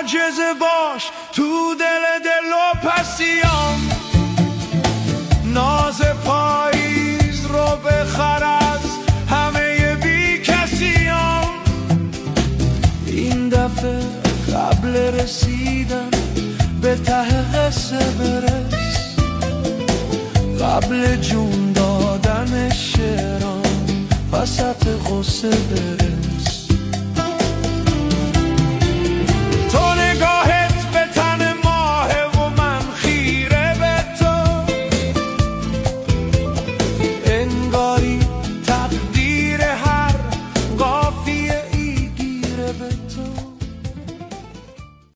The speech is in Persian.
معجزه باش تو دل و پسیام، ناز پاییز رو بخر از همه بی کسیام. این دفعه قبل رسیدن به ته قصه برس، قبل جون